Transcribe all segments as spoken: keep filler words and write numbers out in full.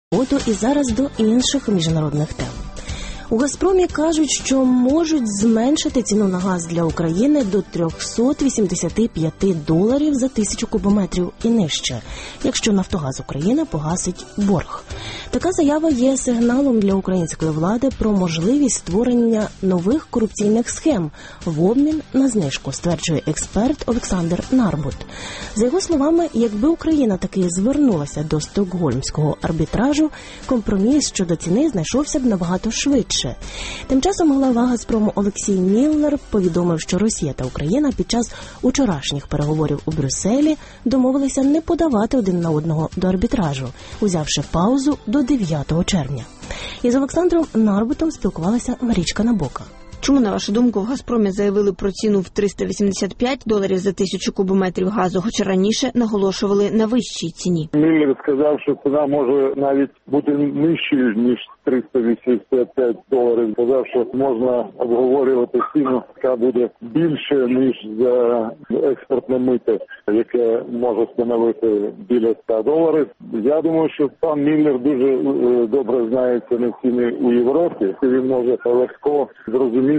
І зараз до інших міжнародних тем. У «Газпромі» кажуть, що можуть зменшити ціну на газ для України до триста вісімдесят п'ять доларів за тисячу кубометрів і нижче, якщо «Нафтогаз України» погасить борг. Така заява є сигналом для української влади про можливість створення нових корупційних схем в обмін на знижку, стверджує експерт Олександр Нарбут. За його словами, якби Україна таки звернулася до Стокгольмського арбітражу, компроміс щодо ціни знайшовся б набагато швидше. Тим часом глава «Газпрому» Олексій Міллер повідомив, що Росія та Україна під час учорашніх переговорів у Брюсселі домовилися не подавати один на одного до арбітражу, узявши паузу до дев'ятого червня. Із Олександром Нарбутом спілкувалася Марічка Набока. Чому, на вашу думку, в «Газпромі» заявили про ціну в триста вісімдесят п'ять доларів за тисячу кубометрів газу, хоча раніше наголошували на вищій ціні? Міллер сказав, що ціна може навіть бути нижчою, ніж триста вісімдесят п'ять доларів. Сказав, що можна обговорювати ціну, яка буде більше, ніж за експортне мито, яке може становити біля ста доларів. Я думаю, що пан Міллер дуже добре знається на ціни у Європі. Він може легко зрозуміти,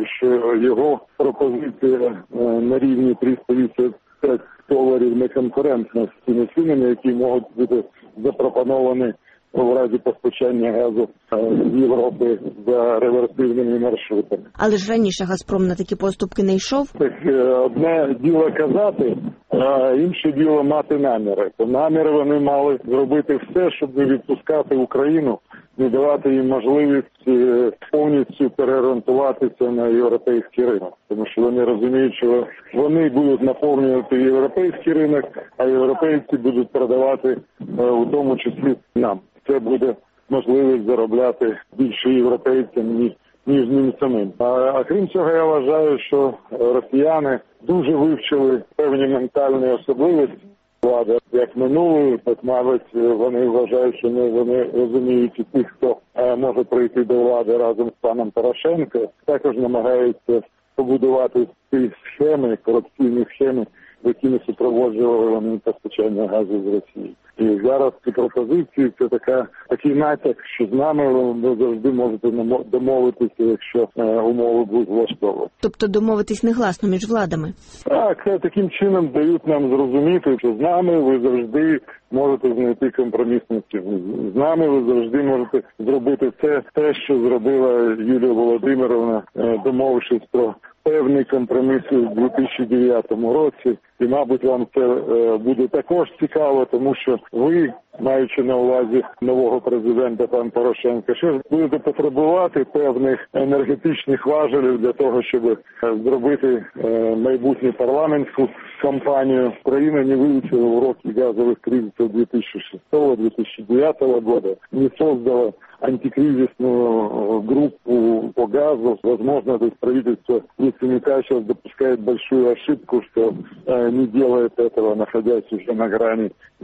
що його пропозиція на рівні триста вісімдесят п'ять доларів не конкурентна з тими цінами, які можуть бути запропоновані в разі постачання газу з Європи за реверсивними маршрутами. Але ж раніше «Газпром» на такі поступки не йшов? Так, одне діло казати, а інше діло мати наміри. То наміри вони мали зробити все, щоб не відпускати Україну, не давати їм можливість повністю переорієнтуватися на європейський ринок. Тому що вони розуміють, що вони будуть наповнювати європейський ринок, а європейці будуть продавати у тому числі нам. Це буде можливість заробляти більше європейцям, ніж, ніж ним самим. А, а крім цього, я вважаю, що росіяни дуже вивчили певні ментальні особливості влади. Як минулої, так, мабуть, вони вважають, що не вони розуміють і тих, хто а, може прийти до влади разом з паном Порошенко, також намагаються побудувати ці схеми, корупційні схеми, якими супроводжували вони постачання газу з Росії. І зараз ці пропозиції – це така, такий натяк, що з нами ви завжди можете домовитися, якщо е, умови будуть влаштовувати. Тобто домовитись негласно між владами? Так, таким чином дають нам зрозуміти, що з нами ви завжди можете знайти компромісну ціну. З нами ви завжди можете зробити це, те, що зробила Юлія Володимирівна, е, домовившись про певний компроміс у дві тисячі дев'ятому році. І, мабуть, вам це е, буде також цікаво, тому що ви, маючи на увазі нового президента пан Порошенка, що будете потребувати певних енергетичних важелів для того, щоб е, зробити е, майбутню парламентську кампанію. Україна не вивчила уроки газових кризисів дві тисячі шостого - дві тисячі дев'ятого года, не создала антикризисную группу по газу. Возможно, то есть правительство Яценюка сейчас допускает большую ошибку, что э, не делает этого, находясь уже на грани